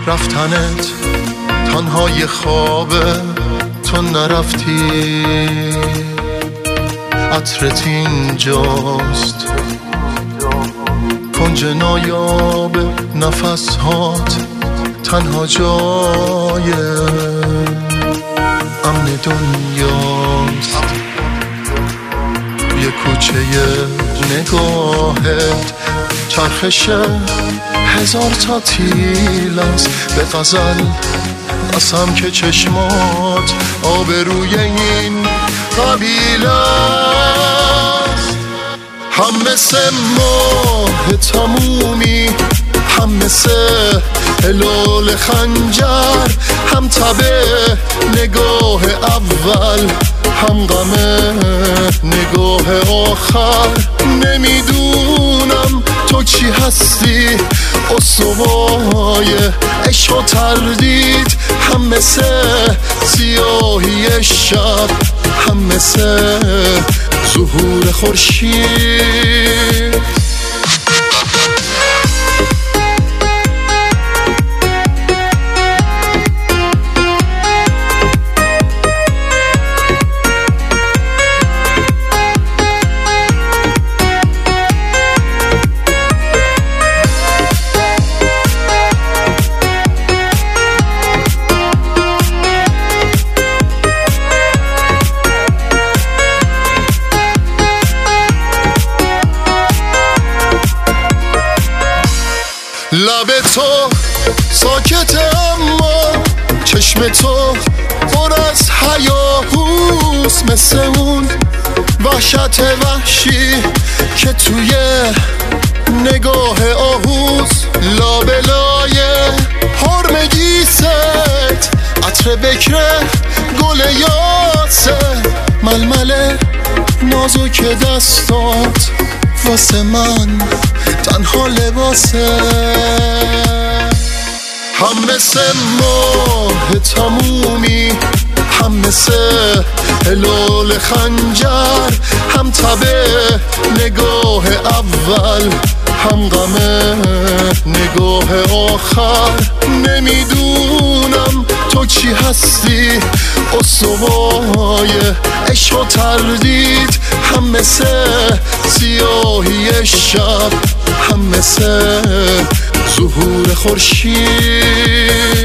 رفتنت تنها یه خوابه، تو نرفتی. عطرت اینجاست، کنج نایاب نفس هات، تنها جای امن دنیاست. یه کوچه نگاهت چرخش هزار تا تیل است، به غزل قسم که چشمات آبروی این قبیله است. هم مثل ماه تمومی، هم مثل هلال خنجر، هم تبه نگاه اول، هم غم نگاه آخر. نمیدونم تو چی هستی، استوای عشق و تردید. هم مثل سیاهی شب، هم مثل ظهور خورشید. لب تو ساکته اما چشم تو پر از هیاهوست، مثل اون وحشت وحشی که توی نگاه آهوست. لابلای حرم گیست، عطر بکر گل یاسه، ململ نازک دستات واسه من تنها لباسه. هم مثل ماه تمومی، هم مثل هلال خنجر، هم تبه نگاه اول، هم غم نگاه آخر. نمیدونم تو چی هستی، استوای عشق و تردید. هم مثل سیاهی شب، هم مثل ظهور خورشید.